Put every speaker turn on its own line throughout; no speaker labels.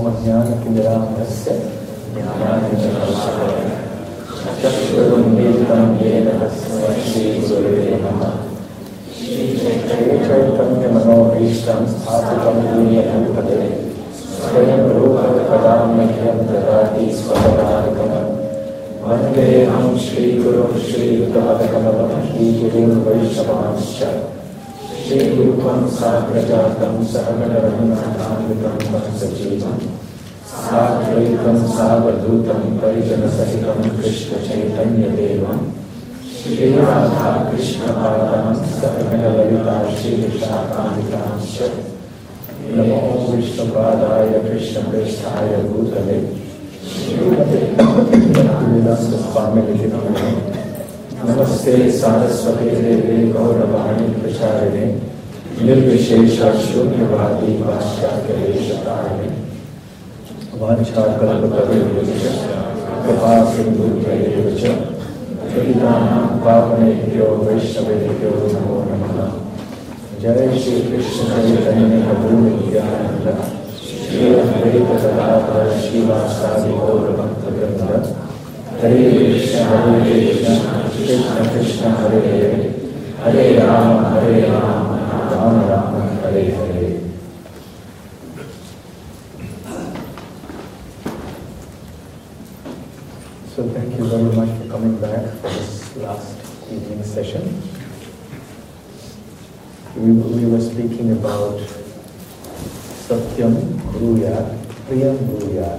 ज्ञानतिमिरान्धस्य ज्ञानाञ्जनशलाकया चक्षुरुन्मीलितं येन तस्मै श्रीगुरवे नमः। श्रीचैतन्यमनोभीष्टं स्थापितं येन भूतले स्वयं रूपं कदा मह्यं ददाति स्वपदान्तिकम्। वन्देऽहं श्रीगुरुं श्रीयुतपदकमलं श्रीगुरून् वैष्णवांश्च श्रीरूपं साग्रजातं सहगणरघुनाथान्वितं तं सजीवं साद्वैतं सावधूतं परिजनसहितं कृष्णचैतन्यदेवं श्रीराधाकृष्णपादान् सहगणललिता श्रीविशाखान्वितांश्च नमो विष्णुपादाय कृष्णप्रेष्ठाय भूतले श्रीमते भक्तिवेदान्तस्वामिनिधि नमः। नमस्ते सारस्वते देवे गौरवाणी प्रचारिणे निर्विशेष शून्यवादी पाश्चात्यदेशतारिणे वाञ्छाकल्पतरुभ्यश्च कृपा सिन्धुभ्यैव च पतितानां पावनेभ्यो वैष्णवेभ्यो नमो नमः। जय श्री कृष्ण चैतन्य प्रभु नित्यानंद श्री अद्वैत गदाधर श्रीवासादि गौर भक्तवृंद। हरे कृष्ण कृष्ण कृष्ण हरे हरे, हरे Ram Ram Ram Hare Hare. So thank you very much for coming back for this last evening session. We were speaking about Satyam Bruyat, Priyam Bruyat.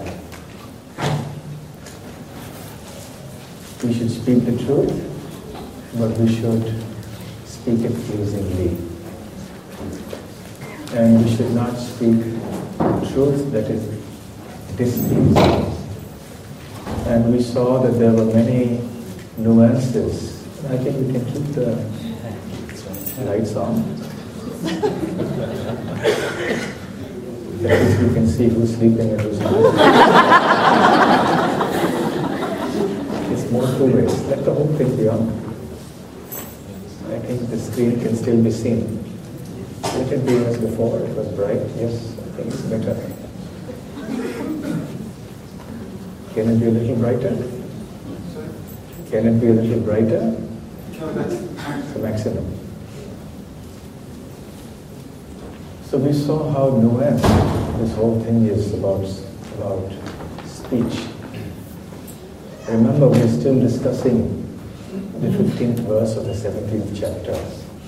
We should speak the truth, but we should speak it pleasingly. And we should not speak truth that is displeasing. And we saw that there were many nuances. I think we can keep the lights on. At least we can see who's sleeping and who's not. It's more two ways. Let the whole thing be on. I think the screen can still be seen. Let it be as before. It was bright. Yes, I think it's better. Can it be a little brighter? Can it be a little brighter? The maximum. So we saw how nuanced this whole thing is about speech. Remember, we're still discussing the 15th verse of the 17th chapter.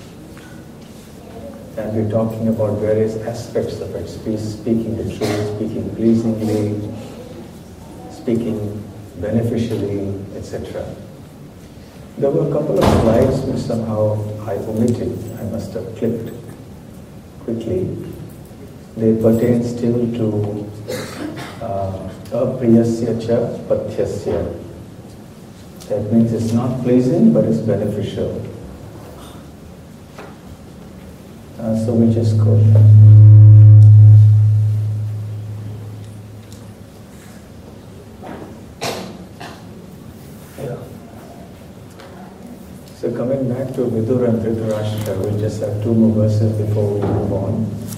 And we're talking about various aspects of it, speaking the truth, speaking pleasingly, speaking beneficially, etc. There were a couple of slides which somehow I omitted. I must have clicked quickly. They pertain still to apriyasya cha pathyasya. That means it's not pleasing, but it's beneficial. So we just go. So coming back to Vidura and Dhritarashtra, we'll just have two more verses before we move on.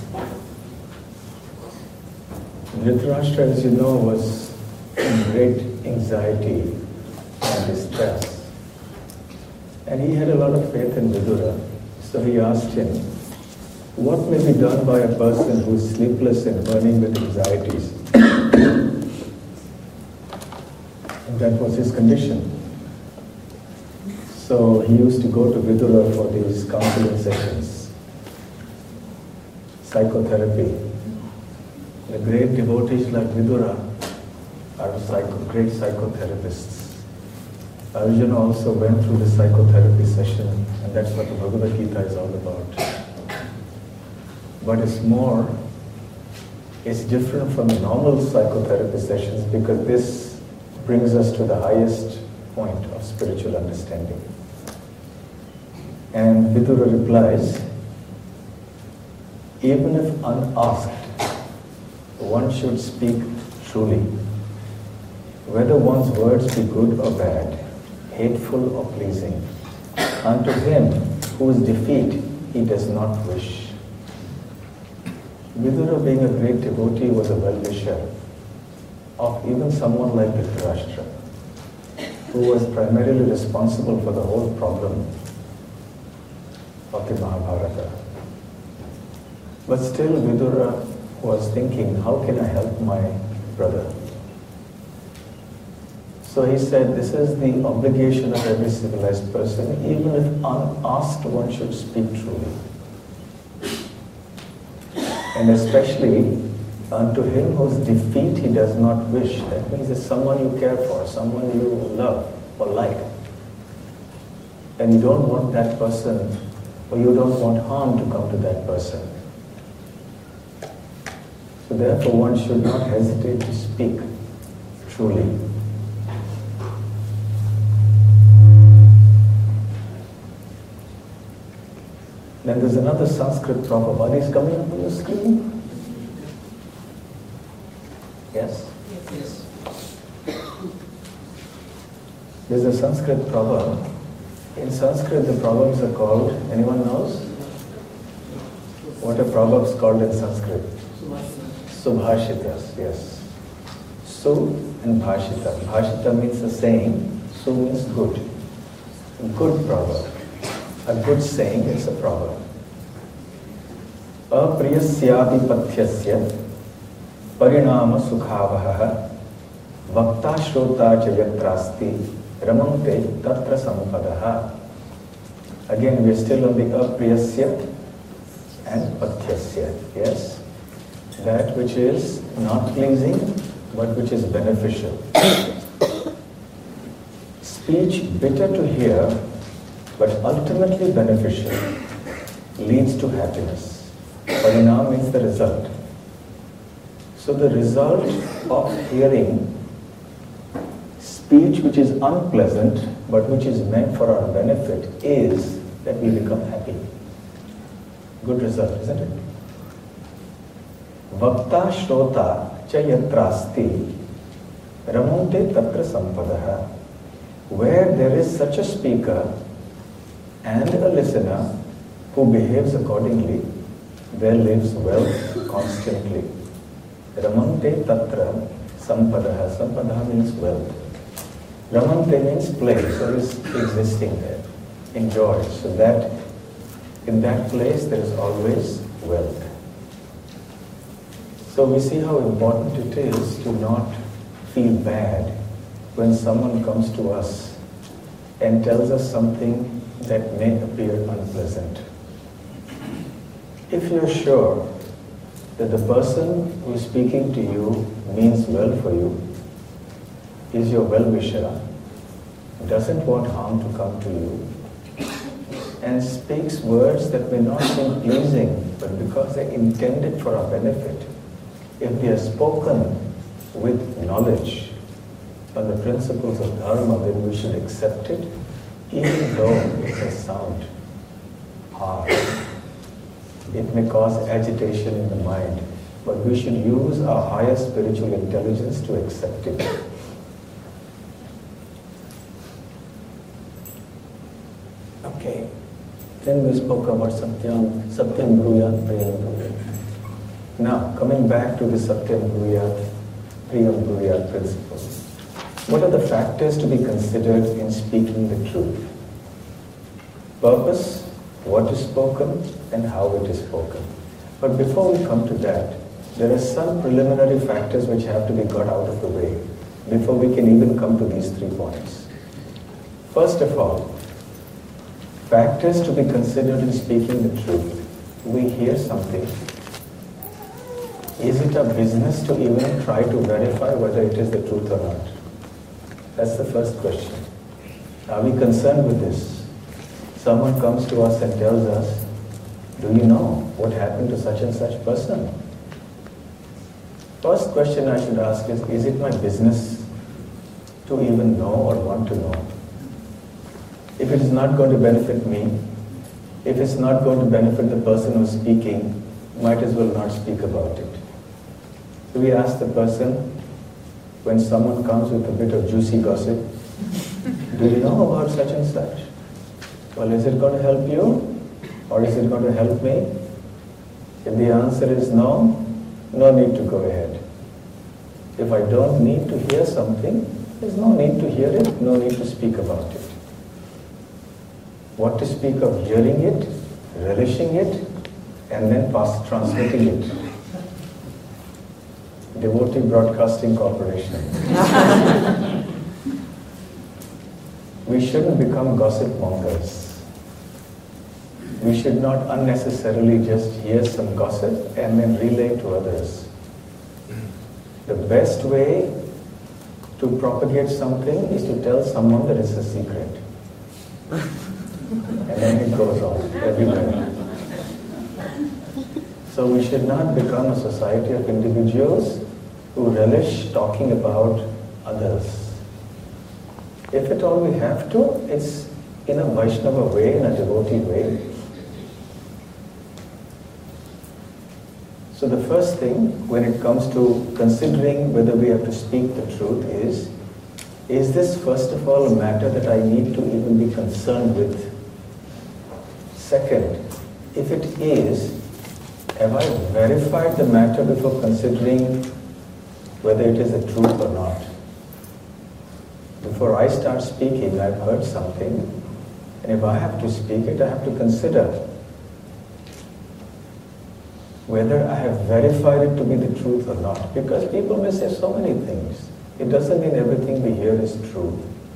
Dhritarashtra, as you know, was in great anxiety and distress. And he had a lot of faith in Vidura. So he asked him, what may be done by a person who is sleepless and burning with anxieties? And that was his condition. So he used to go to Vidura for these counseling sessions, psychotherapy. The great devotees like Vidura are great psychotherapists. Arjuna also went through the psychotherapy session, and that's what the Bhagavad Gita is all about. But it's different from the normal psychotherapy sessions because this brings us to the highest point of spiritual understanding. And Vidura replies, even if unasked, one should speak truly. Whether one's words be good or bad, hateful or pleasing, unto him whose defeat he does not wish. Vidura, being a great devotee, was a well-wisher. of even someone like Dhritarashtra, who was primarily responsible for the whole problem of the Mahabharata. But still Vidura was thinking, how can I help my brother? So he said, this is the obligation of every civilized person, even if unasked, one should speak truly. And especially unto him whose defeat he does not wish. That means it's someone you care for, someone you love or like. And you don't want that person, or you don't want harm to come to that person. So therefore one should not hesitate to speak truly. Then there's another Sanskrit proverb. Are these coming up on the screen? Yes?
Yes.
There's a Sanskrit proverb. In Sanskrit the proverbs are called, anyone knows? What are proverbs called in Sanskrit? Subhashitas, yes. Su and Bhashita. Bhashita means a saying, Su means good. A good proverb. A good saying is a proverb. Apriyasyapipatyasya parinama sukhavahah vakta shrota cha yatrasti ramante tatra sampadaha. Again, we are still on the apriyasya and patyasya. Yes? That which is not pleasing, but which is beneficial. Speech bitter to hear, but ultimately beneficial, leads to happiness. Parinam means the result. So the result of hearing speech which is unpleasant, but which is meant for our benefit, is that we become happy. Good result, isn't it? Vakta shrota cha yatrasti ramonte tatra sampadaha. Where there is such a speaker and a listener who behaves accordingly, there lives wealth constantly. Ramante tatra sampadaha. Sampadaha means wealth. Ramante means place, so is existing there, enjoy. So that in that place there is always wealth. So we see how important it is to not feel bad when someone comes to us and tells us something that may appear unpleasant. If you're sure that the person who is speaking to you means well for you, is your well-wisher, doesn't want harm to come to you, and speaks words that may not seem pleasing, but because they're intended for our benefit, if they are spoken with knowledge on the principles of Dharma, then we should accept it, even though it may sound hard. It may cause agitation in the mind, but we should use our higher spiritual intelligence to accept it. Okay. Then we spoke about Satyam Bruyat, Priyam Bruyat. Now, coming back to the Satyam Bruyat, Priyam Bruyat principle. What are the factors to be considered in speaking the truth? Purpose, what is spoken, and how it is spoken. But before we come to that, there are some preliminary factors which have to be got out of the way before we can even come to these 3 points. First of all, factors to be considered in speaking the truth. We hear something. Is it our business to even try to verify whether it is the truth or not? That's the first question. Are we concerned with this? Someone comes to us and tells us, do you know what happened to such and such person? First question I should ask is it my business to even know or want to know? If it is not going to benefit me, if it's not going to benefit the person who's speaking, might as well not speak about it. So we ask the person, when someone comes with a bit of juicy gossip, do you know about such and such? Well, is it going to help you? Or is it going to help me? If the answer is no, no need to go ahead. If I don't need to hear something, there's no need to hear it, no need to speak about it. What to speak of hearing it, relishing it, and then transmitting it. Devotee Broadcasting Corporation. We shouldn't become gossip mongers. We should not unnecessarily just hear some gossip and then relay to others. The best way to propagate something is to tell someone that it's a secret. And then it goes on everywhere. So we should not become a society of individuals who relish talking about others. If at all we have to, it's in a Vaishnava way, in a devotee way. So the first thing when it comes to considering whether we have to speak the truth is this first of all a matter that I need to even be concerned with? Second, if it is, have I verified the matter before considering whether it is the truth or not? Before I start speaking, I've heard something, and if I have to speak it, I have to consider whether I have verified it to be the truth or not. Because people may say so many things. It doesn't mean everything we hear is true.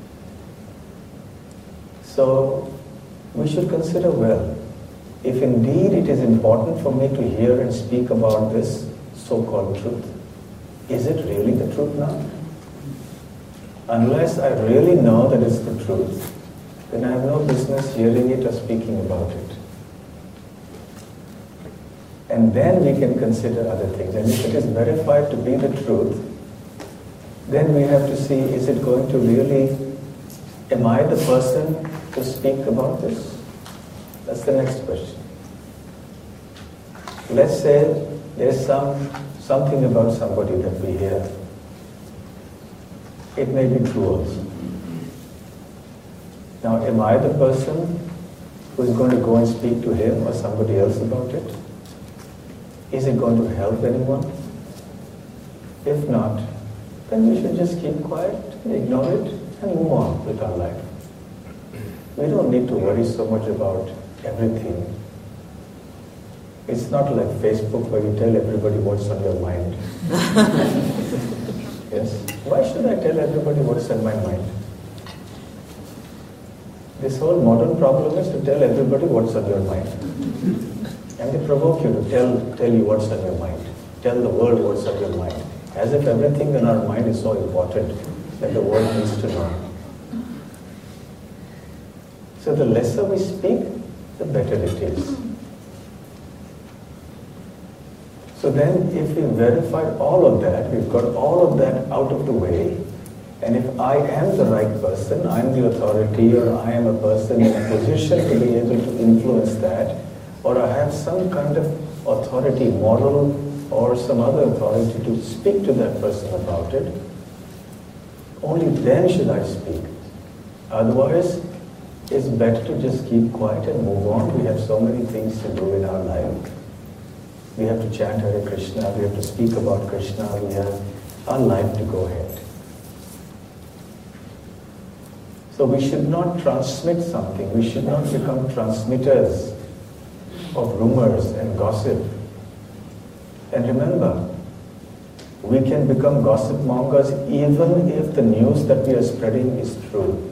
So we should consider well, if indeed it is important for me to hear and speak about this so-called truth, is it really the truth now? Unless I really know that it's the truth, then I have no business hearing it or speaking about it. And then we can consider other things. And if it is verified to be the truth, then we have to see, is it going to really, am I the person to speak about this? That's the next question. Let's say there's something about somebody that we hear. It may be true also. Now, am I the person who is going to go and speak to him or somebody else about it? Is it going to help anyone? If not, then we should just keep quiet, ignore it, and move on with our life. We don't need to worry so much about everything. It's not like Facebook where you tell everybody what's on your mind. Yes? Why should I tell everybody what's on my mind? This whole modern problem is to tell everybody what's on your mind. And they provoke you to tell you what's on your mind. Tell the world what's on your mind. As if everything in our mind is so important that the world needs to know. So the lesser we speak, the better it is. So then if we verified all of that, we've got all of that out of the way, and if I am the right person, I'm the authority, or I am a person in a position to be able to influence that, or I have some kind of authority, moral or some other authority to speak to that person about it, only then should I speak. Otherwise, it's better to just keep quiet and move on. We have so many things to do in our life. We have to chant Hare Krishna, we have to speak about Krishna, we have our life to go ahead. So we should not transmit something, we should not become transmitters of rumors and gossip. And remember, we can become gossip mongers even if the news that we are spreading is true.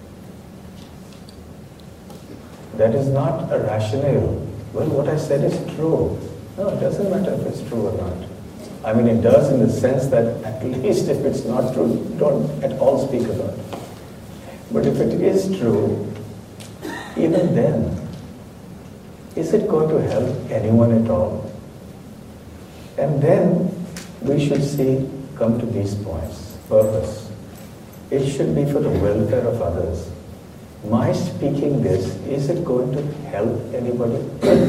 That is not a rationale. Well, what I said is true. No, it doesn't matter if it's true or not. I mean, it does in the sense that at least if it's not true, don't at all speak about it. But if it is true, even then, is it going to help anyone at all? And then we should come to these points. Purpose. It should be for the welfare of others. My speaking this, is it going to help anybody?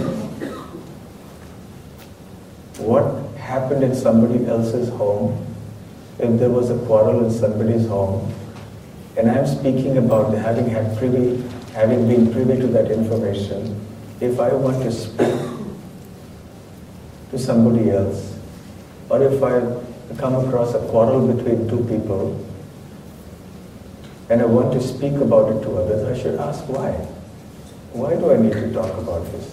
What happened in somebody else's home, if there was a quarrel in somebody's home, and I'm speaking about having been privy to that information, if I want to speak to somebody else, or if I come across a quarrel between two people and I want to speak about it to others, I should ask why. Why do I need to talk about this?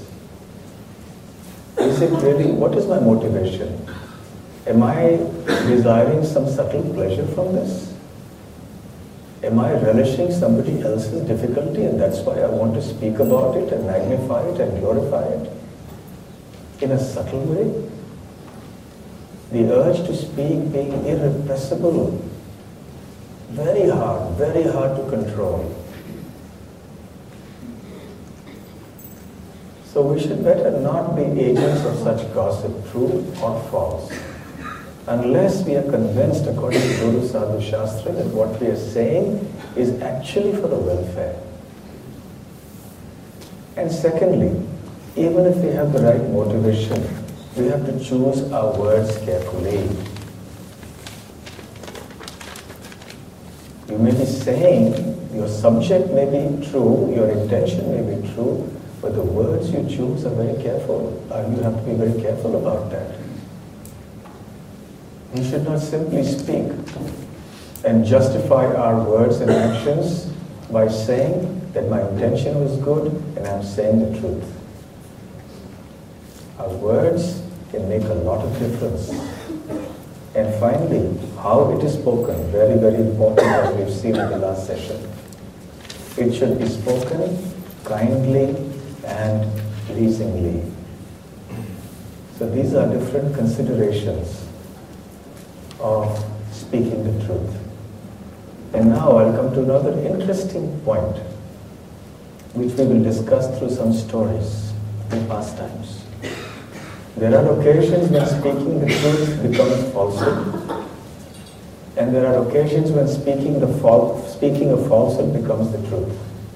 Is it really, what is my motivation? Am I desiring some subtle pleasure from this? Am I relishing somebody else's difficulty and that's why I want to speak about it and magnify it and glorify it? In a subtle way? The urge to speak being irrepressible, very hard to control. So we should better not be agents of such gossip, true or false, unless we are convinced according to Guru Sadhu Shastra that what we are saying is actually for the welfare. And secondly, even if we have the right motivation, we have to choose our words carefully. You may be saying, your subject may be true, your intention may be true, but the words you choose are very careful. You have to be very careful about that. We should not simply speak and justify our words and actions by saying that my intention was good and I'm saying the truth. Our words can make a lot of difference. And finally, how it is spoken, very, very important as we've seen in the last session. It should be spoken kindly and pleasingly. So these are different considerations of speaking the truth. And now I'll come to another interesting point, which we will discuss through some stories and pastimes. There are occasions when speaking the truth becomes falsehood, and there are occasions when speaking a falsehood becomes the truth.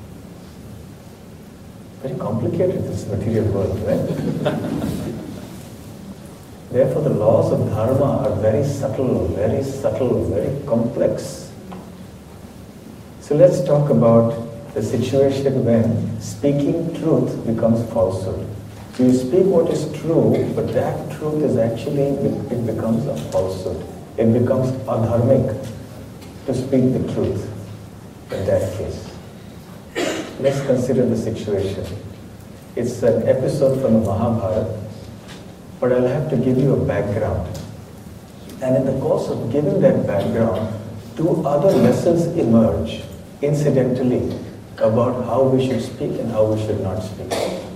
Very complicated, this material world, right? Therefore, the laws of dharma are very subtle, very complex. So let's talk about the situation when speaking truth becomes falsehood. So you speak what is true, but that truth is actually, it becomes a falsehood. It becomes adharmic to speak the truth in that case. Let's consider the situation. It's an episode from the Mahabharata, but I'll have to give you a background. And in the course of giving that background, two other lessons emerge, incidentally, about how we should speak and how we should not speak.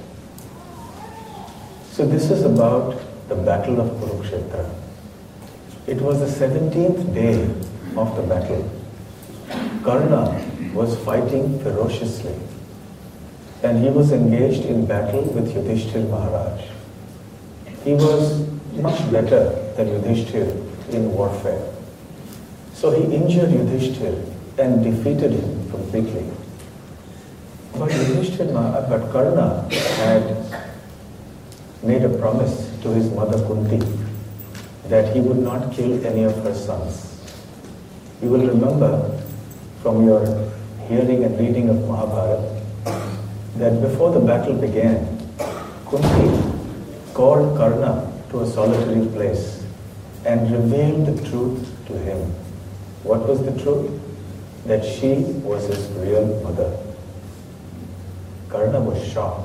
So this is about the battle of Kurukshetra. It was the 17th day of the battle. Karna was fighting ferociously, and he was engaged in battle with Yudhishthir Maharaj. He was much better than Yudhishthir in warfare. So he injured Yudhishthir and defeated him completely. But Karna had made a promise to his mother Kunti that he would not kill any of her sons. You will remember from your hearing and reading of Mahabharata that before the battle began, Kunti called Karna to a solitary place and revealed the truth to him. What was the truth? That she was his real mother. Karna was shocked.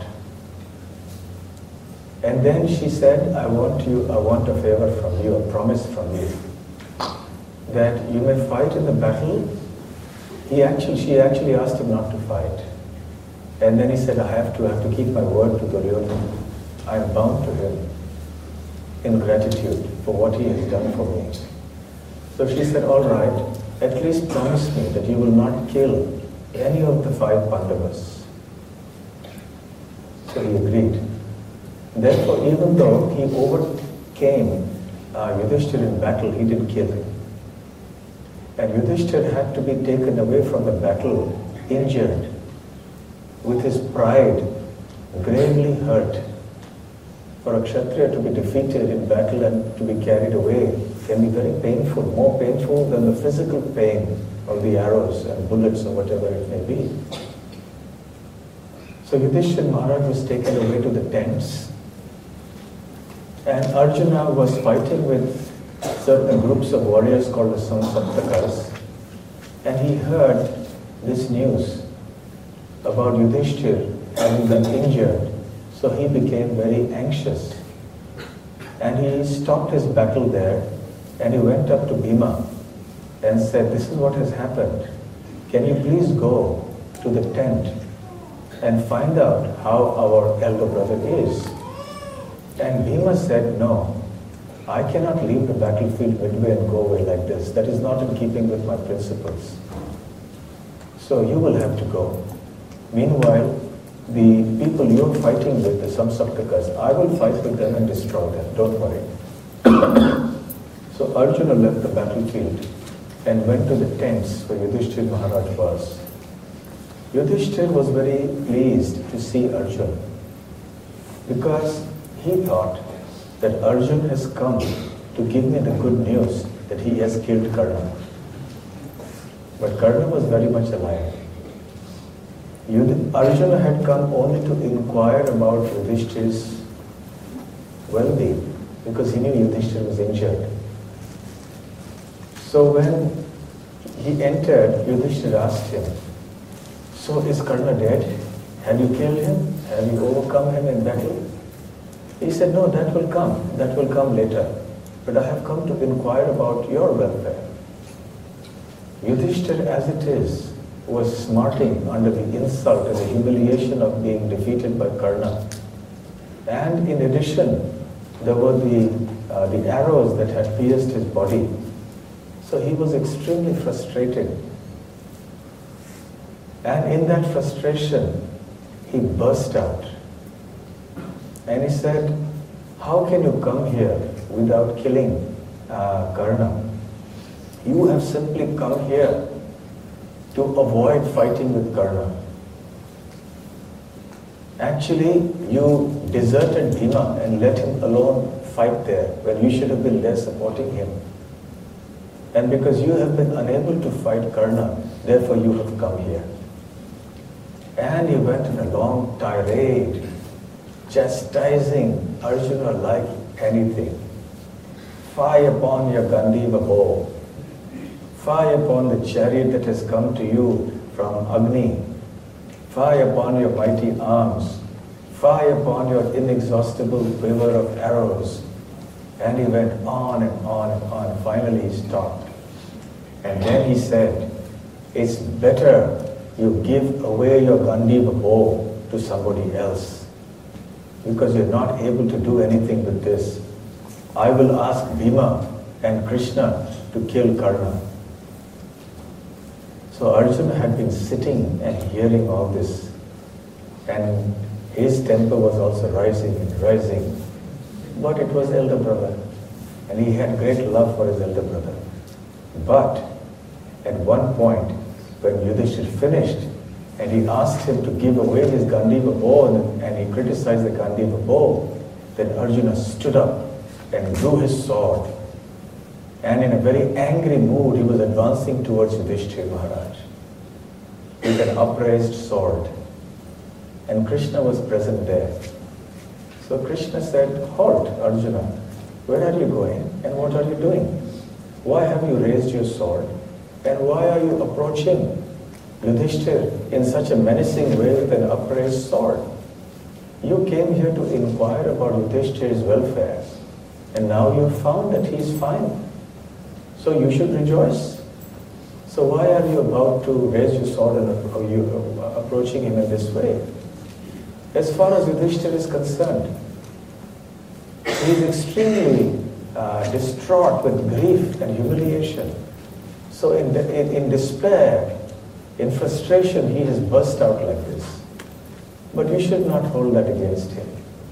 And then she said, I want a favor from you, a promise from you, that you may fight in the battle. She actually asked him not to fight. And then he said, I have to keep my word to Duryodhana. I am bound to him in gratitude for what he has done for me. So she said, all right, at least promise me that you will not kill any of the 5 Pandavas. So he agreed. Therefore, even though he overcame Yudhishthir in battle, he didn't kill him. And Yudhishthir had to be taken away from the battle, injured, with his pride gravely hurt. For a Kshatriya to be defeated in battle and to be carried away can be very painful, more painful than the physical pain of the arrows and bullets or whatever it may be. So Yudhishthir Maharaj was taken away to the tents, and Arjuna was fighting with certain groups of warriors called the Samsaptakas, and he heard this news about Yudhishthir having been injured, so he became very anxious. And he stopped his battle there, and he went up to Bhima and said, "This is what has happened. Can you please go to the tent and find out how our elder brother is?" And Bhima said, "No, I cannot leave the battlefield midway and go away like this. That is not in keeping with my principles. So you will have to go. Meanwhile, the people you're fighting with, the Samsaptakas, I will fight with them and destroy them. Don't worry." So Arjuna left the battlefield and went to the tents where Yudhishthir Maharaj was. Yudhishthir was very pleased to see Arjuna because he thought that Arjuna has come to give me the good news that he has killed Karna. But Karna was very much alive. Arjuna had come only to inquire about Yudhishthir's well-being because he knew Yudhishthir was injured. So when he entered, Yudhishthir asked him, "So is Karna dead? Have you killed him? Have you overcome him in battle?" He said, "No, that will come. That will come later. But I have come to inquire about your welfare." Yudhishthir, as it is, was smarting under the insult and the humiliation of being defeated by Karna. And in addition, there were the arrows that had pierced his body. So he was extremely frustrated. And in that frustration, he burst out. And he said, "How can you come here without killing Karna? You have simply come here to avoid fighting with Karna. Actually, you deserted Bhima and let him alone fight there when you should have been there supporting him. And because you have been unable to fight Karna, therefore you have come here." And he went in a long tirade, chastising Arjuna like anything. "Fie upon your Gandiva bow. Fie upon the chariot that has come to you from Agni. Fie upon your mighty arms. Fie upon your inexhaustible quiver of arrows." And he went on and on and on. Finally he stopped. And then he said, "It's better you give away your Gandiva bow to somebody else, because you're not able to do anything with this. I will ask Bhima and Krishna to kill Karna." So Arjuna had been sitting and hearing all this, and his temper was also rising and rising. But it was elder brother, and he had great love for his elder brother. But at one point, when Yudhishthir finished, and he asked him to give away his Gandiva bow, and he criticized the Gandiva bow, then Arjuna stood up and drew his sword. And in a very angry mood, he was advancing towards Yudhishthir Maharaj with an upraised sword. And Krishna was present there. So Krishna said, "Halt, Arjuna. Where are you going and what are you doing? Why have you raised your sword? And why are you approaching Yudhishthir in such a menacing way with an upraised sword? You came here to inquire about Yudhishthir's welfare, and now you have found that he is fine. So you should rejoice. So why are you about to raise your sword and approaching him in this way?" As far as Yudhishthir is concerned, he is extremely distraught with grief and humiliation. So in despair, in frustration, he has burst out like this. But you should not hold that against him.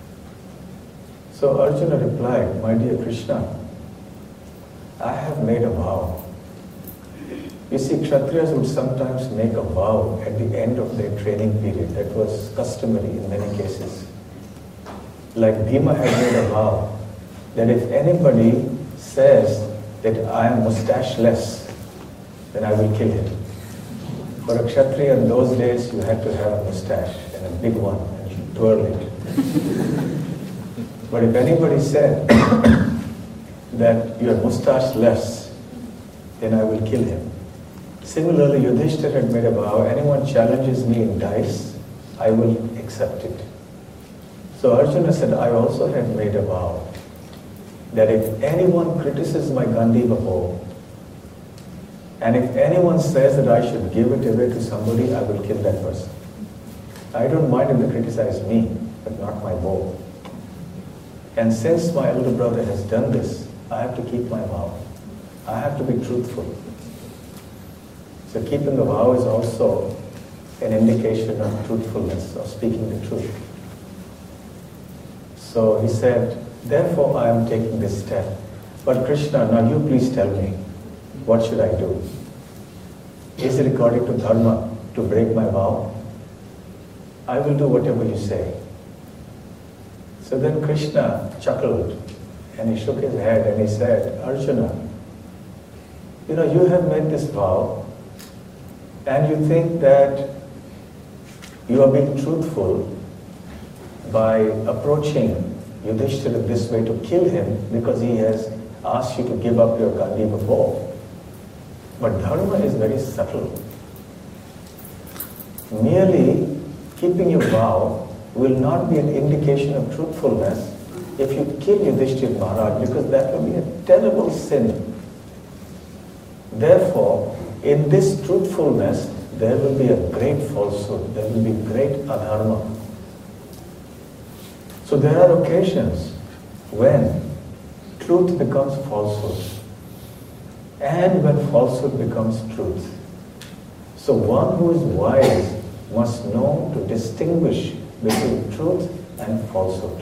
So Arjuna replied, "My dear Krishna, I have made a vow." You see, Kshatriyas would sometimes make a vow at the end of their training period. That was customary in many cases. Like Bhima had made a vow that if anybody says that I am moustache-less, then I will kill him. For a Kshatriya in those days, you had to have a moustache, and a big one, and you twirl it. But if anybody said that your mustache less, then I will kill him. Similarly, Yudhishthira had made a vow, anyone challenges me in dice, I will accept it. So Arjuna said, I also had made a vow that if anyone criticizes my Gandiva bow, and if anyone says that I should give it away to somebody, I will kill that person. I don't mind if they criticize me, but not my bow. And since my elder brother has done this, I have to keep my vow. I have to be truthful. So keeping a vow is also an indication of truthfulness, of speaking the truth. So he said, therefore I am taking this step. But Krishna, now you please tell me, what should I do? Is it according to dharma to break my vow? I will do whatever you say. So then Krishna chuckled and he shook his head and he said, Arjuna, you have made this vow and you think that you are being truthful by approaching Yudhishthira this way to kill him because he has asked you to give up your Gandiva bow. But dharma is very subtle. Merely keeping your vow will not be an indication of truthfulness if you kill Yudhishthira Maharaj, because that will be a terrible sin. Therefore, in this truthfulness, there will be a great falsehood, there will be great adharma. So there are occasions when truth becomes falsehood and when falsehood becomes truth. So one who is wise must know to distinguish between truth and falsehood.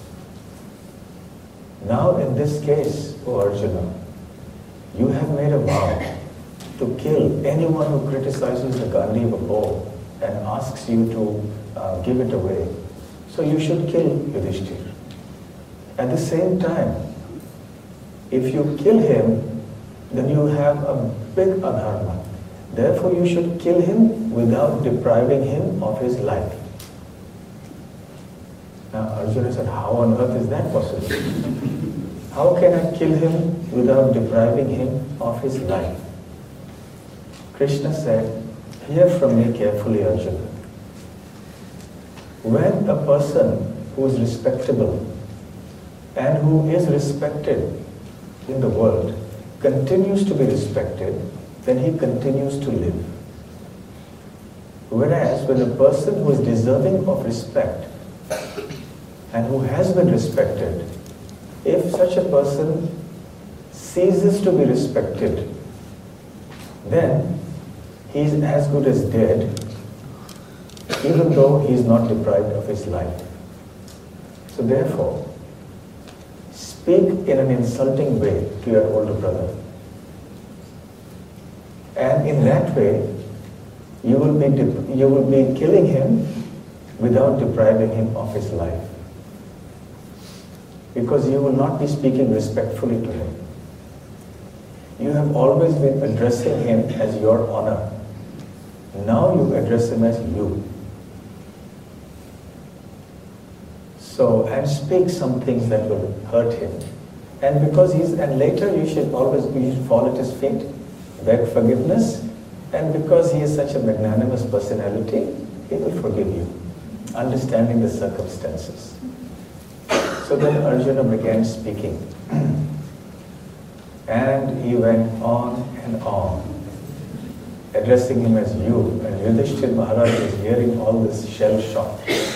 Now in this case, O Arjuna, you have made a vow to kill anyone who criticizes the Gandiva bow and asks you to give it away. So you should kill Yudhishthira. At the same time, if you kill him, then you have a big adharma. Therefore you should kill him without depriving him of his life. Now Arjuna said, how on earth is that possible? How can I kill him without depriving him of his life? Krishna said, hear from me carefully, Arjuna. When a person who is respectable and who is respected in the world continues to be respected, then he continues to live. Whereas when a person who is deserving of respect and who has been respected, if such a person ceases to be respected, then he is as good as dead, even though he is not deprived of his life. So therefore, speak in an insulting way to your older brother. And in that way, you will be killing him without depriving him of his life. Because you will not be speaking respectfully to him. You have always been addressing him as your honor. Now you address him as you. So, and speak some things that will hurt him. And because and later you should fall at his feet, beg forgiveness, and because he is such a magnanimous personality, he will forgive you, understanding the circumstances. So then Arjuna began speaking. And he went on and on, addressing him as you. And Yudhishthira Maharaj is hearing all this shell shock.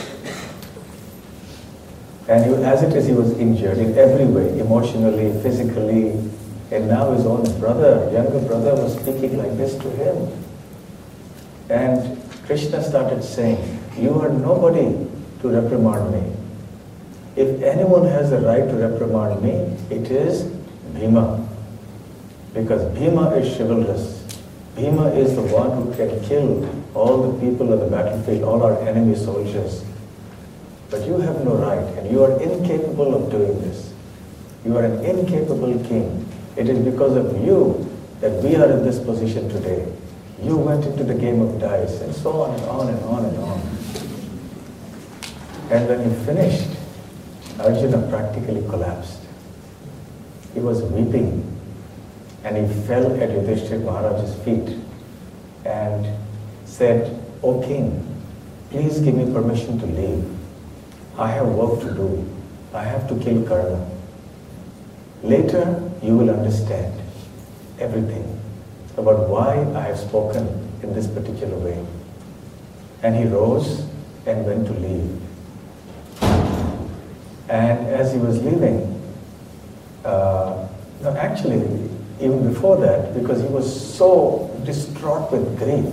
And as it is, he was injured in every way, emotionally, physically. And now his own brother, younger brother, was speaking like this to him. And Krishna started saying, you are nobody to reprimand me. If anyone has a right to reprimand me, it is Bhima. Because Bhima is chivalrous. Bhima is the one who can kill all the people on the battlefield, all our enemy soldiers. But you have no right, and you are incapable of doing this. You are an incapable king. It is because of you that we are in this position today. You went into the game of dice, and so on and on and on and on. And when he finished, Arjuna practically collapsed. he was weeping, and he fell at Yudhishthira Maharaj's feet and said, "O king, please give me permission to leave. I have work to do. I have to kill Karna. Later you will understand everything about why I have spoken in this particular way." And he rose and went to leave. And as he was leaving, no, actually, even before that, because he was so distraught with grief,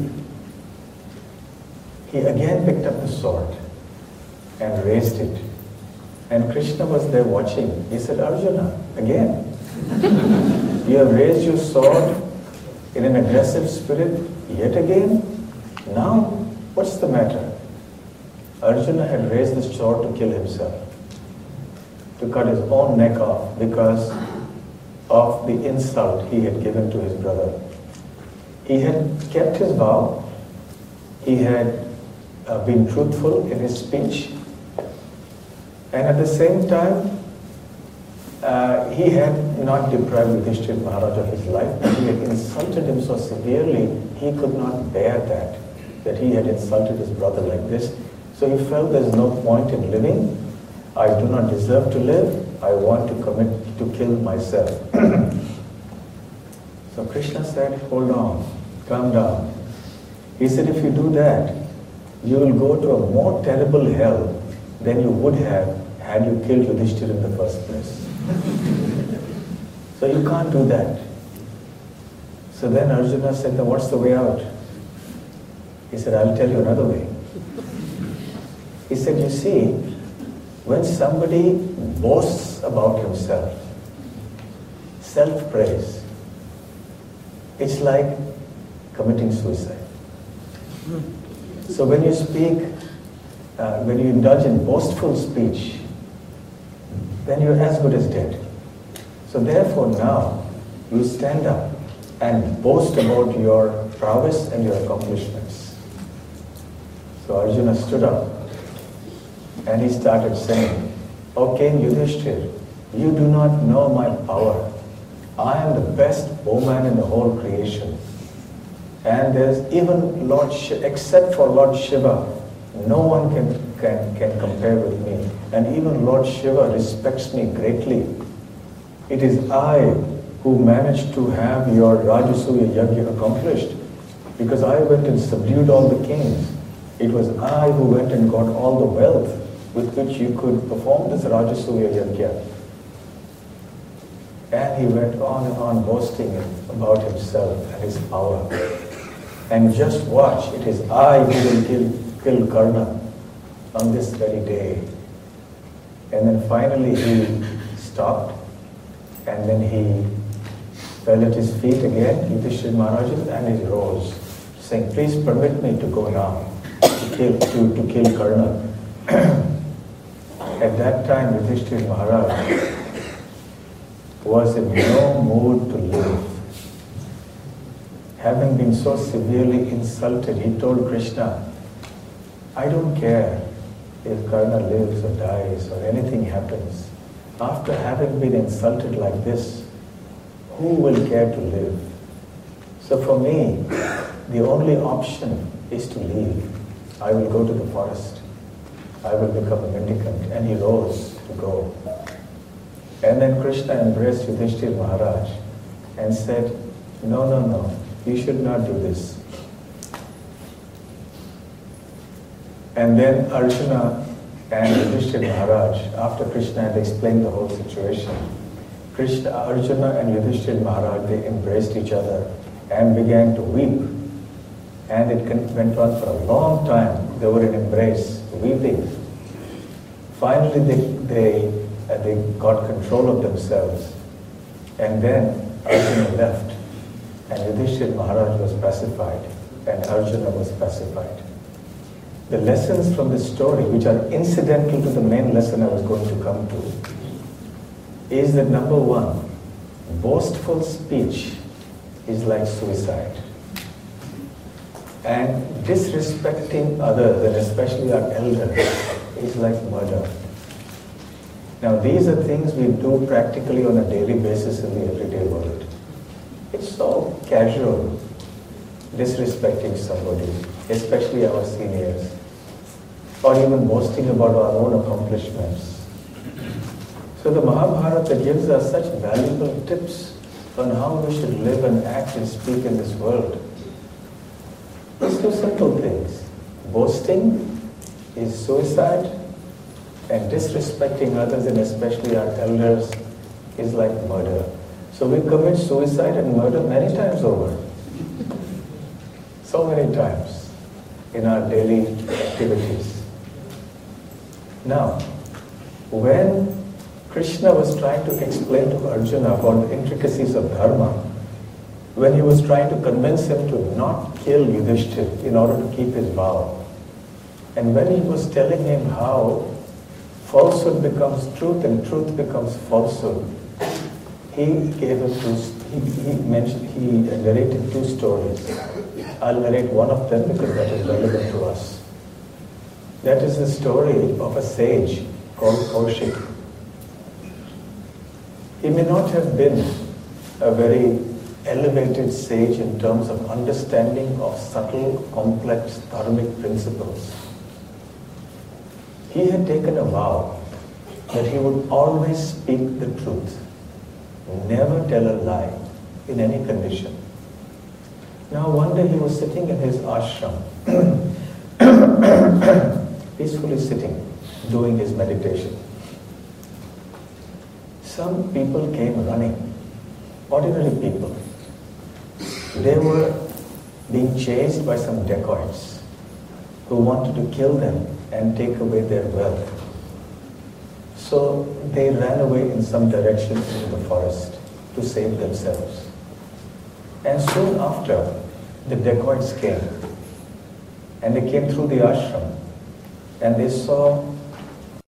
he again picked up the sword and raised it. And Krishna was there watching. He said, "Arjuna, again, you have raised your sword in an aggressive spirit yet again? Now, what's the matter?" Arjuna had raised the sword to kill himself, to cut his own neck off because of the insult he had given to his brother. He had kept his vow. He had been truthful in his speech. And at the same time, he had not deprived Yudhishthira Maharaj of his life, but he had insulted him so severely, he could not bear that he had insulted his brother like this. So he felt there's no point in living. I do not deserve to live. I want to commit to kill myself. So Krishna said, "Hold on, calm down." He said, "If you do that, you will go to a more terrible hell than you would have had you killed Yudhishthira in the first place. So you can't do that." So then Arjuna said, "Then what's the way out?" He said, "I'll tell you another way." He said, "You see, when somebody boasts about himself, self-praise, it's like committing suicide. So when you speak, when you indulge in boastful speech, then you're as good as dead. So therefore now, you stand up and boast about your prowess and your accomplishments." So Arjuna stood up and he started saying, "O King Yudhishthira, you do not know my power. I am the best bowman in the whole creation. And there's even Lord Shiva, except for Lord Shiva, no one can compare with me. And even Lord Shiva respects me greatly. It is I who managed to have your Rajasuya Yajna accomplished, because I went and subdued all the kings. It was I who went and got all the wealth with which you could perform this Rajasuya Yajna." And he went on boasting about himself and his power. And just watch, it is I who will kill Karna on this very day. And then finally he stopped, and then he fell at his feet again, Yudhishthira Maharaj, and he rose, saying, "Please permit me to go now to kill Karna." At that time, Yudhishthira Maharaj was in no mood to live. Having been so severely insulted, he told Krishna, "I don't care if Karna lives or dies or anything happens. After having been insulted like this, who will care to live? So for me, the only option is to leave. I will go to the forest. I will become a mendicant." And he rose to go. And then Krishna embraced Yudhishthira Maharaj and said, "No, no, no, you should not do this." And then Arjuna and Yudhishthira Maharaj, after Krishna had explained the whole situation, Arjuna and Yudhishthira Maharaj, they embraced each other and began to weep. And it went on for a long time. They were in embrace, weeping. Finally, they got control of themselves. And then Arjuna left. And Yudhishthira Maharaj was pacified. And Arjuna was pacified. The lessons from this story, which are incidental to the main lesson I was going to come to, is that number one, boastful speech is like suicide. And disrespecting others, and especially our elders, is like murder. Now these are things we do practically on a daily basis in the everyday world. It's so casual, disrespecting somebody, especially our seniors, or even boasting about our own accomplishments. So the Mahabharata gives us such valuable tips on how we should live and act and speak in this world. Let's do simple things. Boasting is suicide, and disrespecting others, and especially our elders, is like murder. So we commit suicide and murder many times over. So many times in our daily activities. Now, when Krishna was trying to explain to Arjuna about the intricacies of dharma, when he was trying to convince him to not kill Yudhishthira in order to keep his vow, and when he was telling him how falsehood becomes truth and truth becomes falsehood, he narrated two stories. I'll narrate one of them because that is relevant to us. That is the story of a sage called Kaushik. He may not have been a very elevated sage in terms of understanding of subtle, complex dharmic principles. He had taken a vow that he would always speak the truth, never tell a lie in any condition. Now one day he was sitting in his ashram, peacefully sitting, doing his meditation. Some people came running, ordinary people. They were being chased by some dacoits who wanted to kill them and take away their wealth. So they ran away in some direction into the forest to save themselves. And soon after, the dacoits came. And they came through the ashram. And they saw